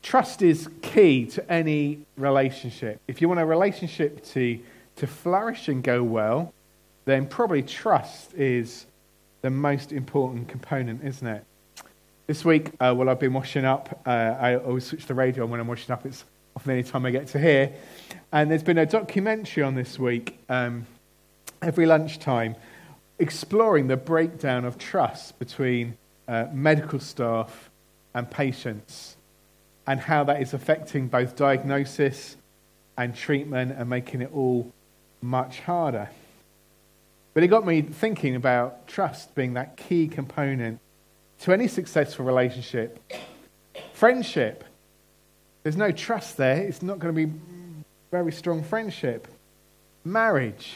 Trust is key to any relationship. If you want a relationship to flourish and go well, then probably trust is the most important component, isn't it? This week, while I've been washing up, I always switch the radio on when I'm washing up. It's often any time I get to here. And there's been a documentary on this week, every lunchtime, exploring the breakdown of trust between medical staff and patients, and how that is affecting both diagnosis and treatment and making it all much harder. But it got me thinking about trust being that key component to any successful relationship. Friendship. There's no trust there. It's not going to be very strong Marriage.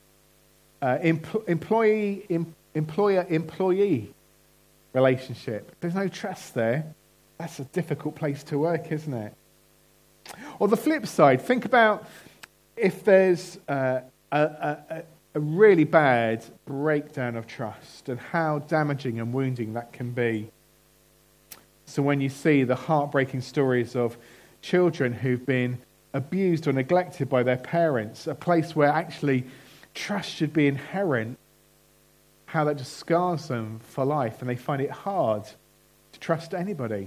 Employer-employee relationship. There's no trust there. That's a difficult place to work, isn't it? Or the flip side, think about if there's a really bad breakdown of trust and how damaging and wounding that can be. So when you see the heartbreaking stories of children who've been abused or neglected by their parents, a place where actually trust should be inherent, how that just scars them for life and they find it hard to trust anybody.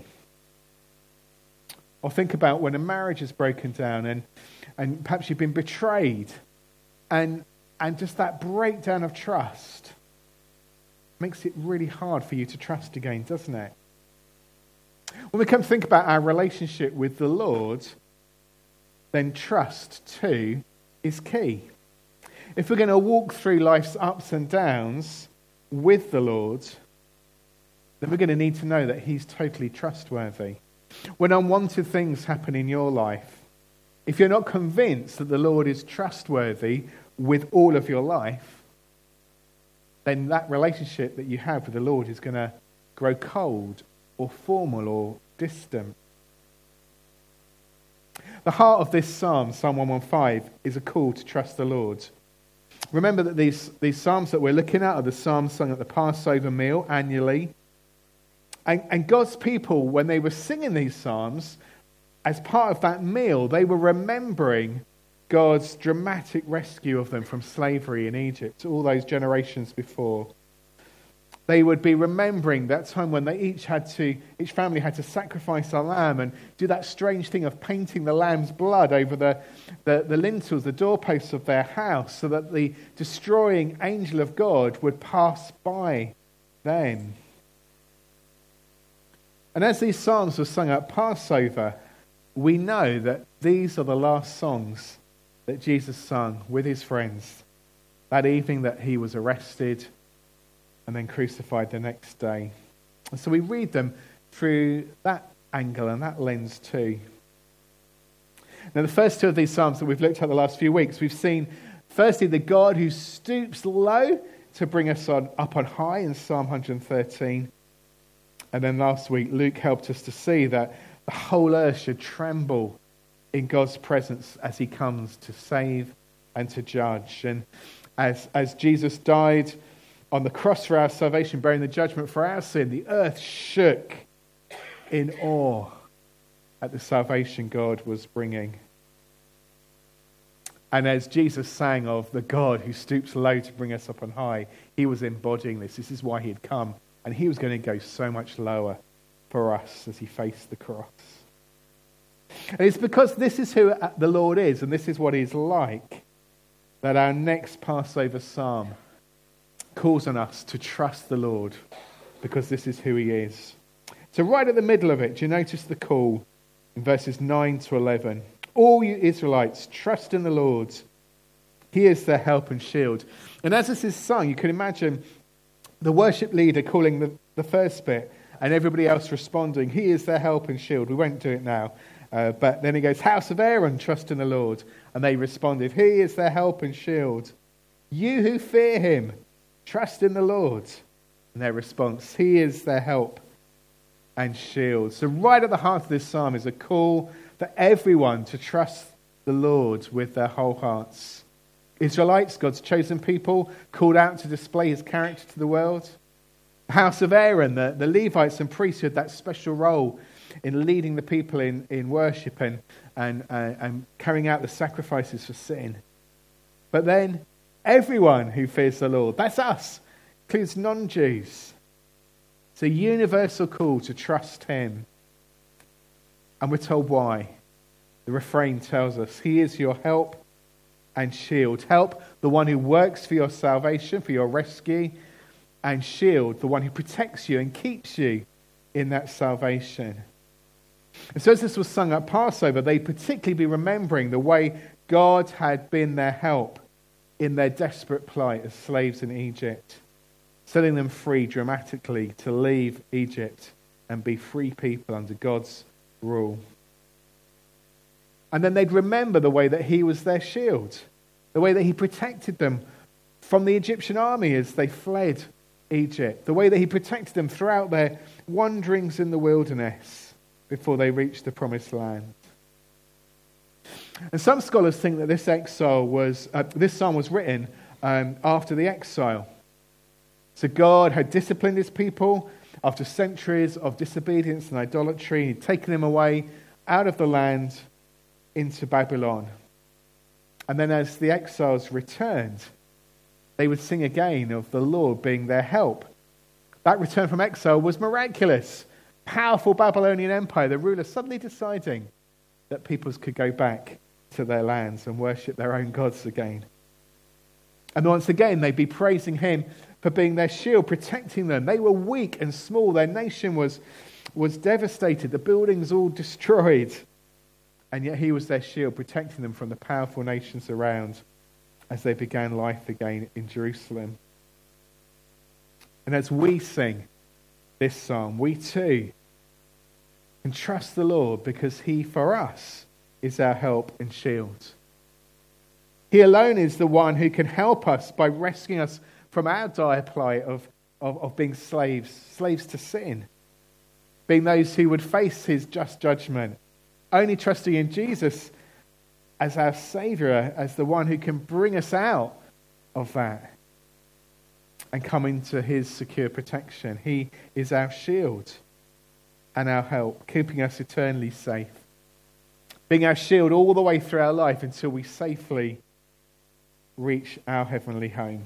Or think about when a marriage is broken down and perhaps you've been betrayed and just that breakdown of trust makes it really hard for you to trust again, doesn't it? When we come to think about our relationship with the Lord, then trust too is key. If we're going to walk through life's ups and downs with the Lord, then we're going to need to know that He's totally trustworthy. When unwanted things happen in your life, if you're not convinced that the Lord is trustworthy with all of your life, then that relationship that you have with the Lord is going to grow cold or formal or distant. The heart of this psalm, Psalm 115, is a call to trust the Lord. Remember that these psalms that we're looking at are the psalms sung at the Passover meal annually. And God's people, when they were singing these psalms, as part of that meal, they were remembering God's dramatic rescue of them from slavery in Egypt, all those generations before. They would be remembering that time when they each family had to sacrifice a lamb and do that strange thing of painting the lamb's blood over the lintels, the doorposts of their house, so that the destroying angel of God would pass by them. And as these psalms were sung at Passover, we know that these are the last songs that Jesus sung with his friends that evening that he was arrested and then crucified the next day. And so we read them through that angle and that lens too. Now, the first two of these psalms that we've looked at the last few weeks, we've seen firstly the God who stoops low to bring us up on high in Psalm 113. And then last week, Luke helped us to see that the whole earth should tremble in God's presence as he comes to save and to judge. And as Jesus died on the cross for our salvation, bearing the judgment for our sin, the earth shook in awe at the salvation God was bringing. And as Jesus sang of the God who stoops low to bring us up on high, he was embodying this. This is why he had come. And he was going to go so much lower for us as he faced the cross. And it's because this is who the Lord is and this is what he's like that our next Passover psalm calls on us to trust the Lord, because this is who he is. So right at the middle of it, do you notice the call in verses 9 to 11? All you Israelites, trust in the Lord. He is their help and shield. And as this is sung, you can imagine the worship leader calling the first bit and everybody else responding, he is their help and shield. We won't do it now. But then he goes, House of Aaron, trust in the Lord. And they responded, he is their help and shield. You who fear him, trust in the Lord. And their response, he is their help and shield. So right at the heart of this psalm is a call for everyone to trust the Lord with their whole hearts. Israelites, God's chosen people, called out to display his character to the world. The house of Aaron, the Levites and priests who had that special role in leading the people in worship and carrying out the sacrifices for sin. But then everyone who fears the Lord, that's us, includes non-Jews. It's a universal call to trust him. And we're told why. The refrain tells us, he is your help and shield. Help, the one who works for your salvation, for your rescue, and shield, the one who protects you and keeps you in that salvation. And so as this was sung at Passover, they'd particularly be remembering the way God had been their help in their desperate plight as slaves in Egypt, setting them free dramatically to leave Egypt and be free people under God's rule. And then they'd remember the way that he was their shield, the way that he protected them from the Egyptian army as they fled Egypt, the way that he protected them throughout their wanderings in the wilderness before they reached the promised land. And some scholars think that this psalm was written after the exile. So God had disciplined his people after centuries of disobedience and idolatry. He'd taken them away out of the land into Babylon. And then as the exiles returned, they would sing again of the Lord being their help. That return from exile was miraculous. Powerful Babylonian Empire, the ruler suddenly deciding that peoples could go back to their lands and worship their own gods again. And once again, they'd be praising him for being their shield, protecting them. They were weak and small. Their nation was devastated. The buildings all destroyed. And yet he was their shield, protecting them from the powerful nations around as they began life again in Jerusalem. And as we sing this psalm, we too can trust the Lord because he for us is our help and shield. He alone is the one who can help us by rescuing us from our dire plight of being slaves to sin, being those who would face his just judgment, only trusting in Jesus as our Saviour, as the one who can bring us out of that and come into his secure protection. He is our shield and our help, keeping us eternally safe, being our shield all the way through our life until we safely reach our heavenly home.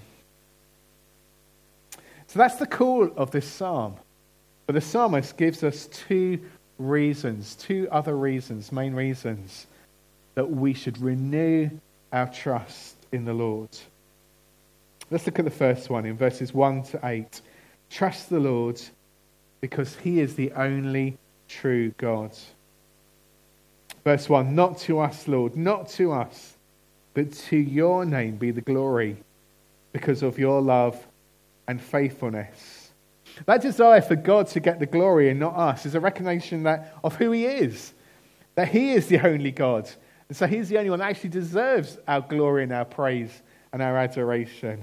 So that's the call of this psalm. But the psalmist gives us two other reasons, main reasons, that we should renew our trust in the Lord. Let's look at the first one in verses 1 to 8. Trust the Lord because he is the only true God. Verse 1, not to us, Lord, not to us, but to your name be the glory because of your love and faithfulness. That desire for God to get the glory and not us is a recognition of who he is, that he is the only God. And so he's the only one that actually deserves our glory and our praise and our adoration.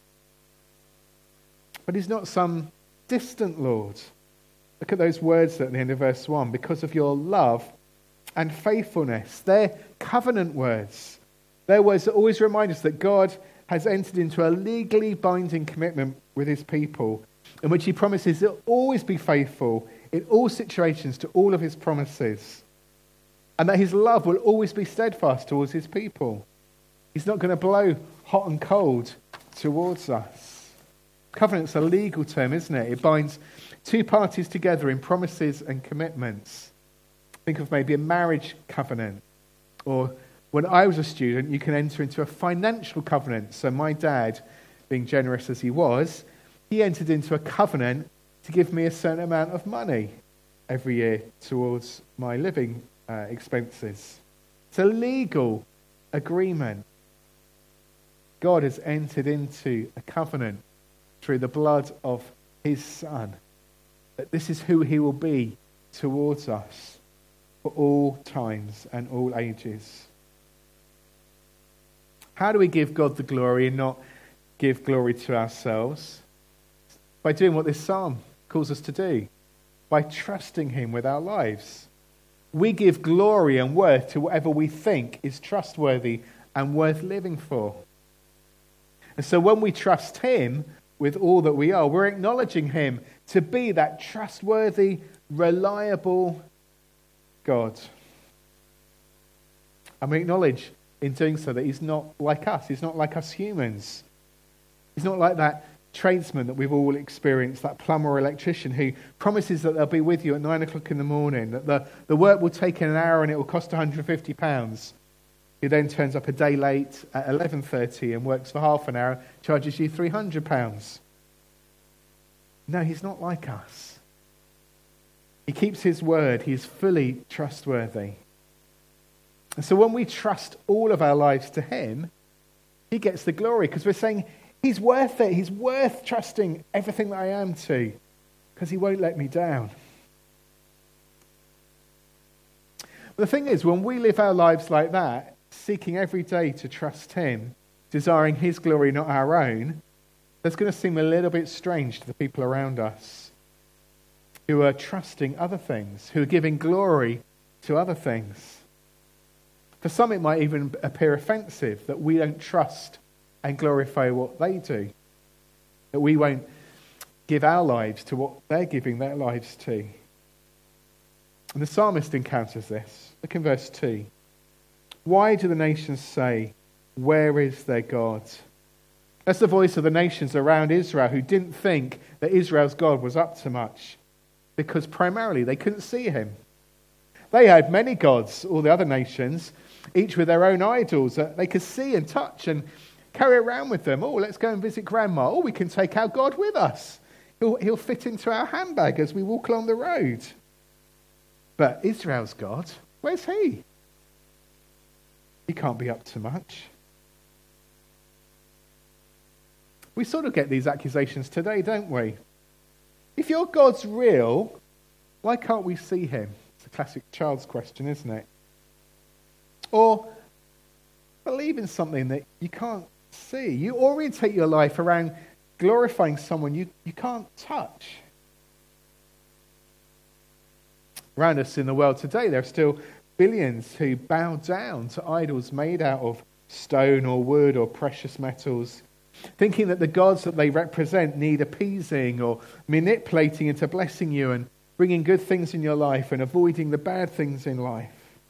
But he's not some distant Lord. Look at those words at the end of verse 1. Because of your love and faithfulness. They're covenant words. They're words that always remind us that God has entered into a legally binding commitment with his people in which he promises he'll always be faithful in all situations to all of his promises. And that his love will always be steadfast towards his people. He's not going to blow hot and cold towards us. Covenant's a legal term, isn't it? It binds two parties together in promises and commitments. Think of maybe a marriage covenant. Or when I was a student, you can enter into a financial covenant. So my dad, being generous as he was, he entered into a covenant to give me a certain amount of money every year towards my living expenses. It's a legal agreement. God has entered into a covenant through the blood of his Son, that this is who he will be towards us for all times and all ages. How do we give God the glory and not give glory to ourselves? By doing what this psalm calls us to do, by trusting him with our lives. We give glory and worth to whatever we think is trustworthy and worth living for. And so when we trust him with all that we are, we're acknowledging him to be that trustworthy, reliable, God. And we acknowledge in doing so that he's not like us. He's not like us humans. He's not like that tradesman that we've all experienced, that plumber or electrician who promises that they'll be with you at 9 o'clock in the morning, that the work will take an hour and it will cost £150, who then turns up a day late at 11:30 and works for half an hour, charges you £300. No, he's not like us. He keeps his word. He is fully trustworthy. And so when we trust all of our lives to him, he gets the glory, because we're saying, he's worth it. He's worth trusting everything that I am to, because he won't let me down. But the thing is, when we live our lives like that, seeking every day to trust him, desiring his glory, not our own, that's going to seem a little bit strange to the people around us who are trusting other things, who are giving glory to other things. For some, it might even appear offensive that we don't trust and glorify what they do, that we won't give our lives to what they're giving their lives to. And the psalmist encounters this. Look in verse 2. Why do the nations say, where is their God? That's the voice of the nations around Israel who didn't think that Israel's God was up to much, because primarily they couldn't see him. They had many gods, all the other nations, each with their own idols that they could see and touch and carry around with them. Oh, let's go and visit Grandma. Oh, we can take our God with us. He'll fit into our handbag as we walk along the road. But Israel's God, where's he? He can't be up to much. We sort of get these accusations today, don't we? If your God's real, why can't we see him? It's a classic child's question, isn't it? Or believe in something that you can't see. You orientate your life around glorifying someone you can't touch. Around us in the world today, there are still billions who bow down to idols made out of stone or wood or precious metals, thinking that the gods that they represent need appeasing or manipulating into blessing you and bringing good things in your life and avoiding the bad things in life.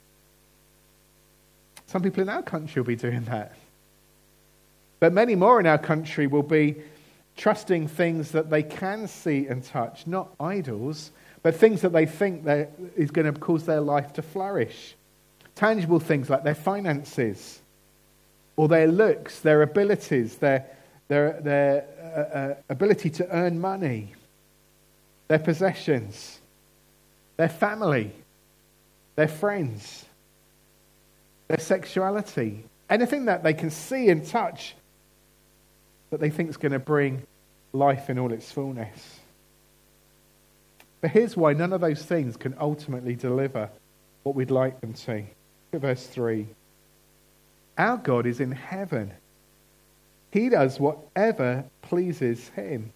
Some people in our country will be doing that. But many more in our country will be trusting things that they can see and touch, not idols, but things that they think that is going to cause their life to flourish. Tangible things like their finances, or their looks, their abilities, their ability to earn money, their possessions, their family, their friends, their sexuality, anything that they can see and touch that they think is going to bring life in all its fullness. But here's why none of those things can ultimately deliver what we'd like them to. Look at verse 3. Our God is in heaven. He does whatever pleases him.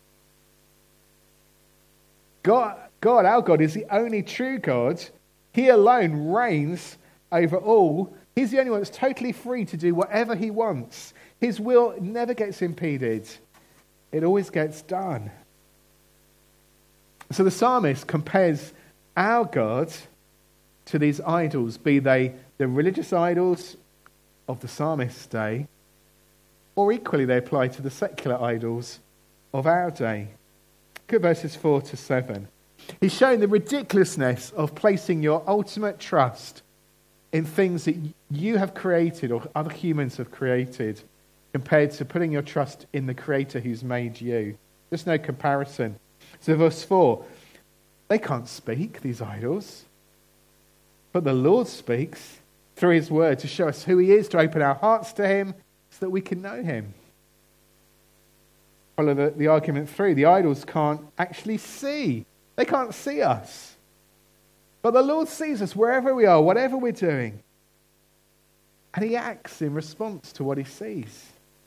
God, our God, is the only true God. He alone reigns over all. He's the only one that's totally free to do whatever he wants. His will never gets impeded. It always gets done. So the psalmist compares our God to these idols, be they the religious idols of the psalmist's day, or equally they apply to the secular idols of our day. Look at verses 4 to 7. He's showing the ridiculousness of placing your ultimate trust in things that you have created or other humans have created, compared to putting your trust in the Creator who's made you. There's no comparison. So verse 4, they can't speak, these idols, but the Lord speaks through his word to show us who he is, to open our hearts to him so that we can know him. Follow the argument through. The idols can't actually see. They can't see us. But the Lord sees us wherever we are, whatever we're doing. And he acts in response to what he sees.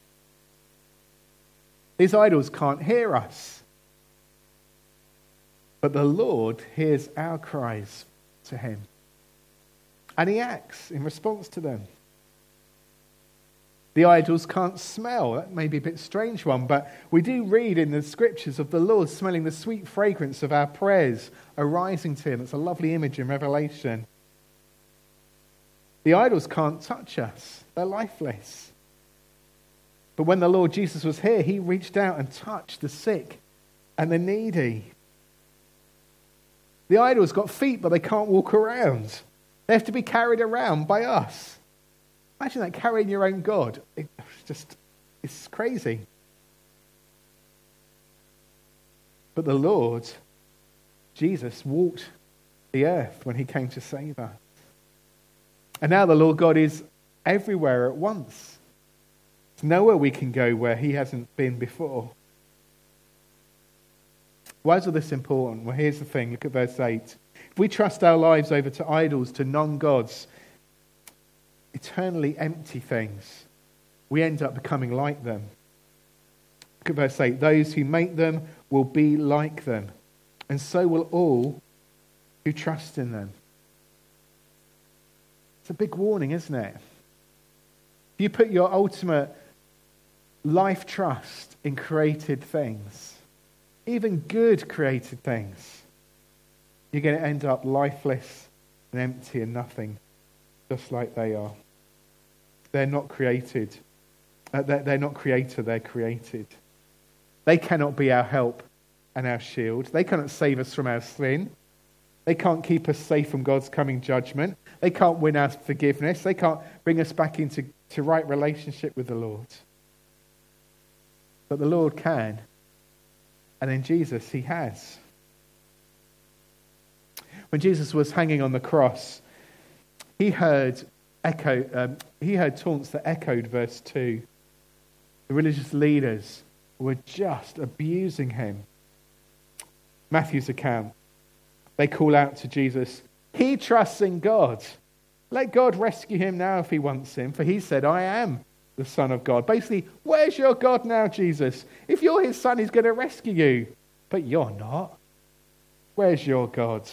These idols can't hear us. But the Lord hears our cries to him. And he acts in response to them. The idols can't smell. That may be a bit strange one, but we do read in the scriptures of the Lord smelling the sweet fragrance of our prayers arising to him. It's a lovely image in Revelation. The idols can't touch us. They're lifeless. But when the Lord Jesus was here, he reached out and touched the sick and the needy. The idols got feet, but they can't walk around. They have to be carried around by us. Imagine that, carrying your own God. It's crazy. But the Lord, Jesus, walked the earth when he came to save us. And now the Lord God is everywhere at once. There's nowhere we can go where he hasn't been before. Why is all this important? Well, here's the thing. Look at verse 8. If we trust our lives over to idols, to non-gods, eternally empty things, we end up becoming like them. Look at verse 8. Those who make them will be like them, and so will all who trust in them. It's a big warning, isn't it? If you put your ultimate life trust in created things, even good created things, you're going to end up lifeless and empty and nothing, just like they are. They're not created. They're not creator, they're created. They cannot be our help and our shield. They cannot save us from our sin. They can't keep us safe from God's coming judgment. They can't win our forgiveness. They can't bring us back into right relationship with the Lord. But the Lord can. And in Jesus, he has. When Jesus was hanging on the cross, he heard taunts that echoed verse 2. The religious leaders were just abusing him. Matthew's account, they call out to Jesus, he trusts in God. Let God rescue him now if he wants him, for he said, I am the Son of God. Basically, where's your God now, Jesus? If you're his son, he's going to rescue you. But you're not. Where's your God?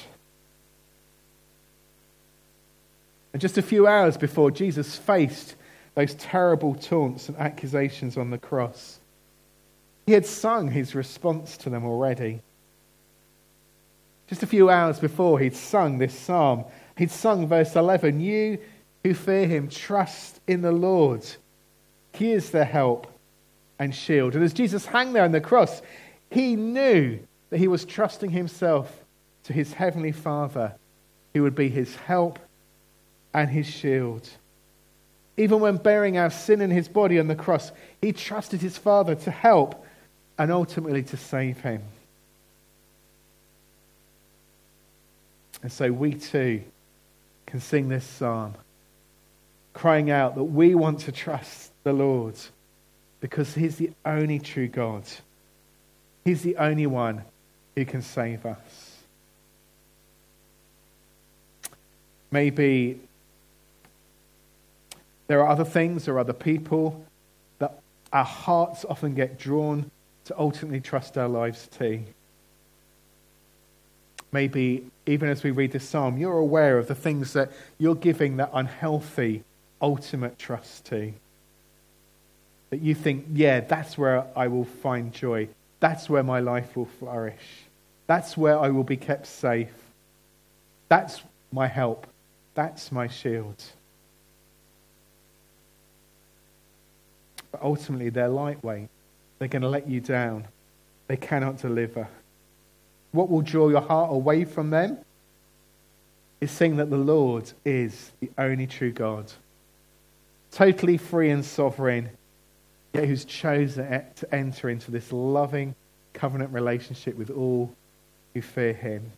And just a few hours before Jesus faced those terrible taunts and accusations on the cross, he had sung his response to them already. Just a few hours before, he'd sung this psalm. He'd sung verse 11, you who fear him, trust in the Lord. He is their help and shield. And as Jesus hung there on the cross, he knew that he was trusting himself to his heavenly Father, who would be his help and his shield. Even when bearing our sin in his body on the cross, he trusted his Father to help and ultimately to save him. And so we too can sing this psalm, crying out that we want to trust the Lord because he's the only true God. He's the only one who can save us. Maybe there are other things or other people that our hearts often get drawn to ultimately trust our lives to. Maybe even as we read this psalm, you're aware of the things that you're giving that unhealthy ultimate trust to. That you think, yeah, that's where I will find joy. That's where my life will flourish. That's where I will be kept safe. That's my help. That's my shield. But ultimately, they're lightweight. They're going to let you down. They cannot deliver. What will draw your heart away from them is saying that the Lord is the only true God. Totally free and sovereign, yet who's chosen to enter into this loving covenant relationship with all who fear him.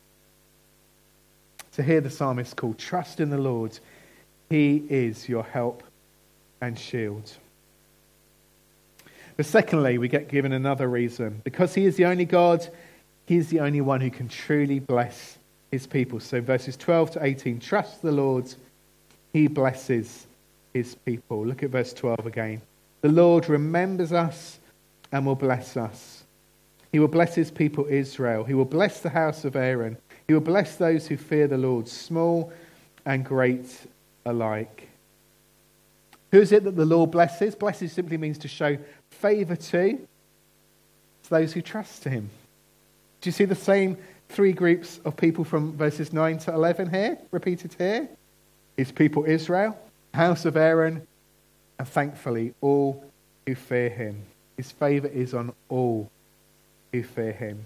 So here the psalmist called, trust in the Lord. He is your help and shield. But secondly, we get given another reason. Because he is the only God, he is the only one who can truly bless his people. So verses 12 to 18, trust the Lord, he blesses his people. Look at verse 12 again. The Lord remembers us and will bless us. He will bless his people Israel. He will bless the house of Aaron. He will bless those who fear the Lord, small and great alike. Who is it that the Lord blesses? Blesses simply means to show favour to. It's those who trust him. Do you see the same three groups of people from verses 9 to 11 here, repeated here? his people Israel, house of Aaron, and thankfully all who fear him. His favour is on all who fear him.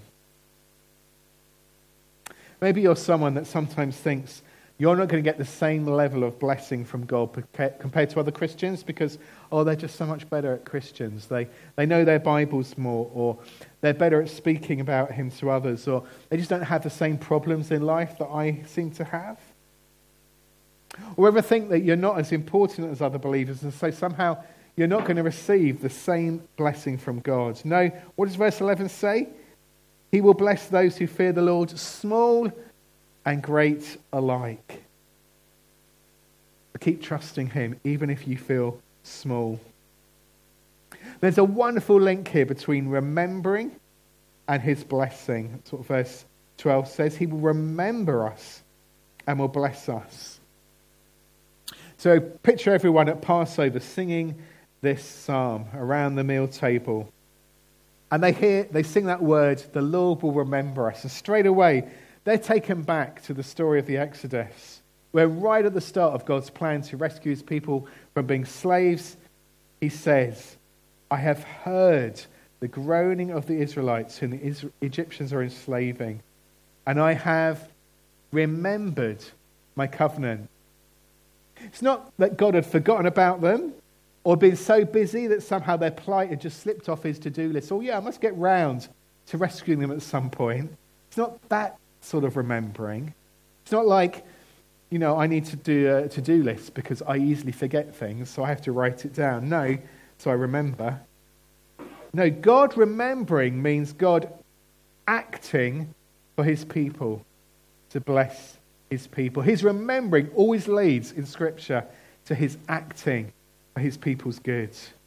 Maybe you're someone that sometimes thinks you're not going to get the same level of blessing from God compared to other Christians because, they're just so much better at Christians. They know their Bibles more, or they're better at speaking about him to others, or they just don't have the same problems in life that I seem to have. Or ever think that you're not as important as other believers, and so somehow you're not going to receive the same blessing from God. No, what does verse 11 say? He will bless those who fear the Lord, small and great alike. But keep trusting him, even if you feel small. There's a wonderful link here between remembering and his blessing. That's what verse 12 says. He will remember us and will bless us. So picture everyone at Passover singing this psalm around the meal table. And they sing that word, the Lord will remember us. And straight away, they're taken back to the story of the Exodus, where right at the start of God's plan to rescue his people from being slaves, he says, I have heard the groaning of the Israelites whom the Egyptians are enslaving, and I have remembered my covenant. It's not that God had forgotten about them, or been so busy that somehow their plight had just slipped off his to-do list. I must get round to rescuing them at some point. It's not that sort of remembering. It's not like, I need to do a to-do list because I easily forget things, so I have to write it down. No, so I remember. No, God remembering means God acting for his people to bless his people. His remembering always leads in Scripture to his acting for his people's good.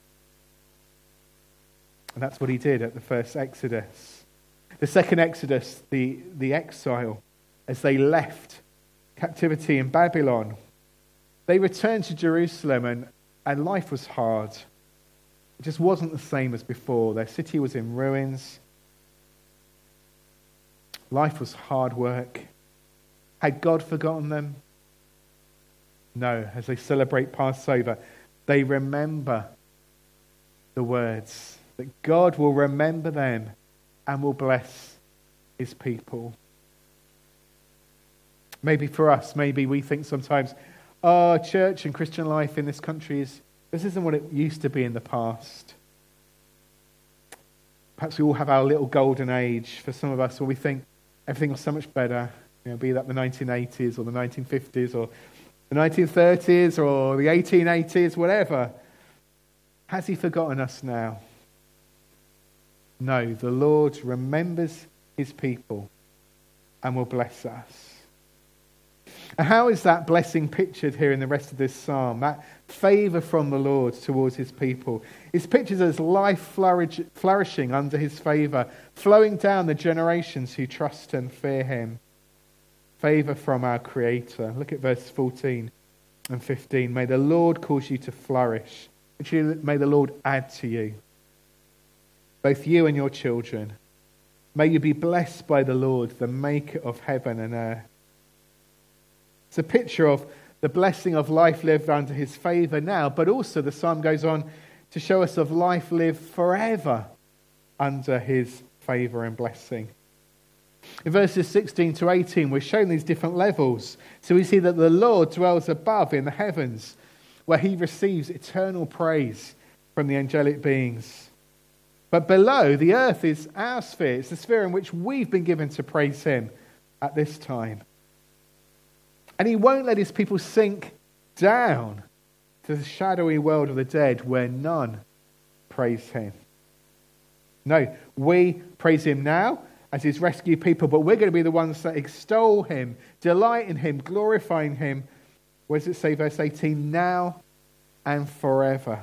And that's what he did at the first Exodus. The second Exodus, the exile, as they left captivity in Babylon, they returned to Jerusalem and life was hard. It just wasn't the same as before. Their city was in ruins. Life was hard work. Had God forgotten them? No, as they celebrate Passover, they remember the words that God will remember them and will bless his people. Maybe for us, maybe we think sometimes, church and Christian life in this country this isn't what it used to be in the past. Perhaps we all have our little golden age for some of us where we think everything was so much better, be that the 1980s or the 1950s or the 1930s or the 1880s, whatever. Has he forgotten us now? No, the Lord remembers his people and will bless us. And how is that blessing pictured here in the rest of this psalm? That favour from the Lord towards his people. It's pictured as life flourishing under his favour, flowing down the generations who trust and fear him. Favour from our Creator. Look at verse 14 and 15. May the Lord cause you to flourish. May the Lord add to you, both you and your children. May you be blessed by the Lord, the maker of heaven and earth. It's a picture of the blessing of life lived under his favour now, but also the psalm goes on to show us of life lived forever under his favour and blessing. In verses 16 to 18, we're shown these different levels. So we see that the Lord dwells above in the heavens, where he receives eternal praise from the angelic beings. But below, the earth is our sphere. It's the sphere in which we've been given to praise him at this time. And he won't let his people sink down to the shadowy world of the dead where none praise him. No, we praise him now as his rescued people, but we're going to be the ones that extol him, delight in him, glorifying him. What does it say, verse 18? Now and forever.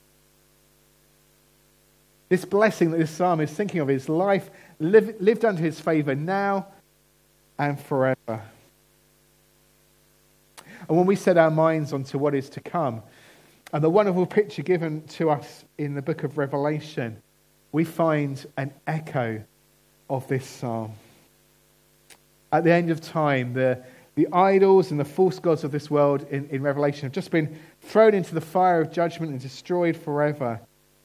This blessing that this psalm is thinking of is life lived under his favour now and forever. And when we set our minds onto what is to come, and the wonderful picture given to us in the book of Revelation, we find an echo of this psalm. At the end of time, the The idols and the false gods of this world in Revelation have just been thrown into the fire of judgment and destroyed forever.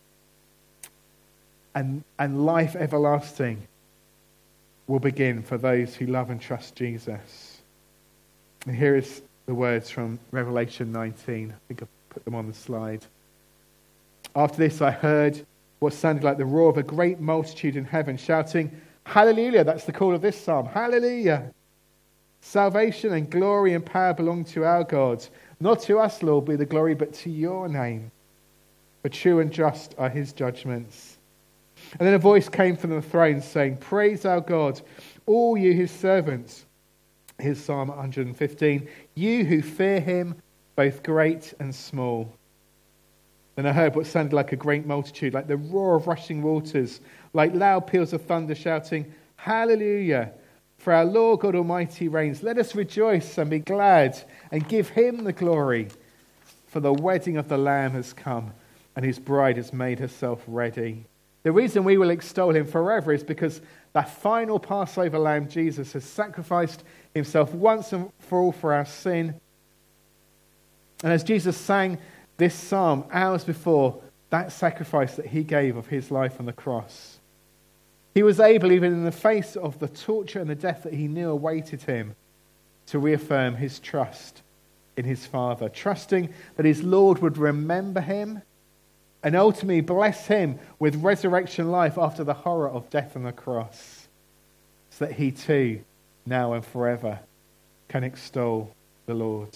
And life everlasting will begin for those who love and trust Jesus. And here is the words from Revelation 19. I think I've put them on the slide. After this I heard what sounded like the roar of a great multitude in heaven, shouting, Hallelujah! That's the call of this psalm. Hallelujah! Salvation and glory and power belong to our God. Not to us, Lord, be the glory, but to your name. For true and just are his judgments. And then a voice came from the throne saying, Praise our God, all you his servants. Here's Psalm 115. You who fear him, both great and small. Then I heard what sounded like a great multitude, like the roar of rushing waters, like loud peals of thunder shouting, Hallelujah! For our Lord God Almighty reigns. Let us rejoice and be glad and give him the glory. For the wedding of the Lamb has come, and his bride has made herself ready. The reason we will extol him forever is because that final Passover Lamb, Jesus, has sacrificed himself once and for all for our sin. And as Jesus sang this psalm hours before that sacrifice that he gave of his life on the cross, he was able, even in the face of the torture and the death that he knew awaited him, to reaffirm his trust in his Father, trusting that his Lord would remember him and ultimately bless him with resurrection life after the horror of death on the cross, so that he too, now and forever, can extol the Lord.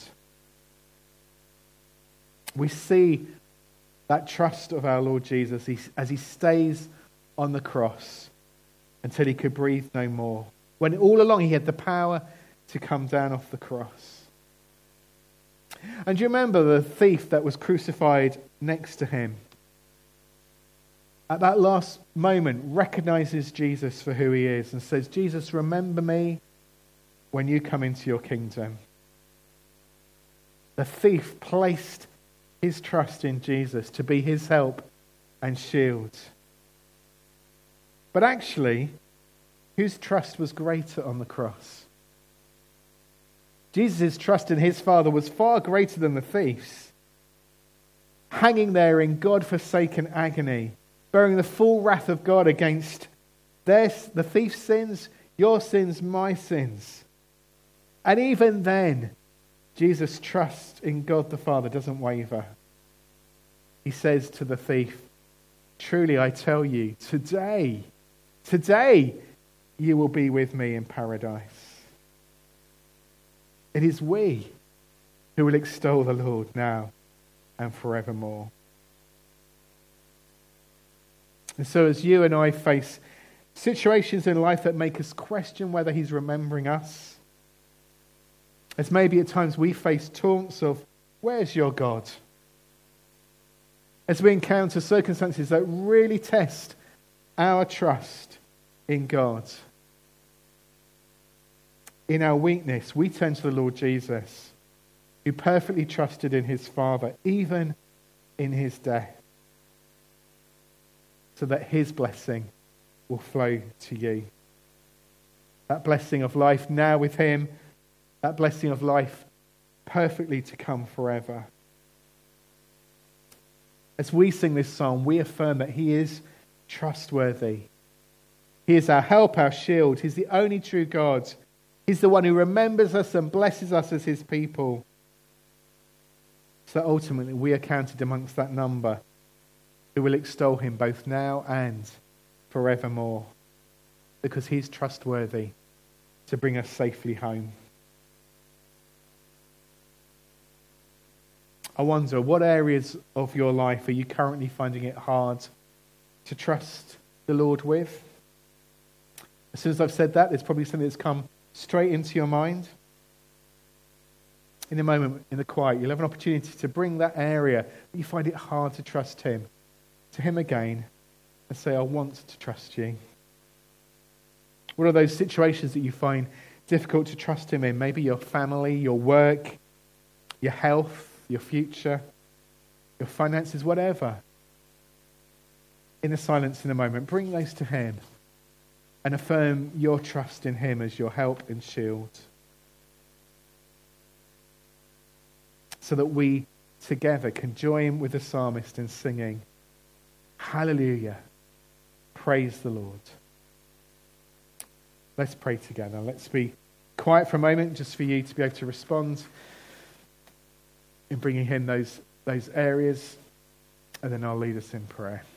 We see that trust of our Lord Jesus as he stays on the cross until he could breathe no more, when all along he had the power to come down off the cross. And do you remember the thief that was crucified next to him? At that last moment, recognizes Jesus for who he is and says, Jesus, remember me when you come into your kingdom. The thief placed his trust in Jesus to be his help and shield. But actually, whose trust was greater on the cross? Jesus' trust in his Father was far greater than the thief's. Hanging there in God-forsaken agony, bearing the full wrath of God against the thief's sins, your sins, my sins. And even then, Jesus' trust in God the Father doesn't waver. He says to the thief, truly I tell you, today you will be with me in paradise. It is we who will extol the Lord now and forevermore. And so as you and I face situations in life that make us question whether he's remembering us, as maybe at times we face taunts of, where's your God? As we encounter circumstances that really test our trust in God, in our weakness, we turn to the Lord Jesus, who perfectly trusted in his Father, even in his death, so that his blessing will flow to you. That blessing of life now with him, that blessing of life perfectly to come forever. As we sing this song, we affirm that he is trustworthy. He is our help, our shield. He's the only true God. He's the one who remembers us and blesses us as his people. So that ultimately we are counted amongst that number who will extol him both now and forevermore, because he's trustworthy to bring us safely home. I wonder, what areas of your life are you currently finding it hard to trust the Lord with? As soon as I've said that, there's probably something that's come straight into your mind. In a moment, in the quiet, you'll have an opportunity to bring that area that you find it hard to trust him to him again and say, I want to trust you. What are those situations that you find difficult to trust him in? Maybe your family, your work, your health, your future, your finances, whatever. In the silence in a moment, bring those to him and affirm your trust in him as your help and shield. so that we together can join with the psalmist in singing, hallelujah, praise the Lord. Let's pray together. Let's be quiet for a moment just for you to be able to respond in bringing in those areas, and then I'll lead us in prayer.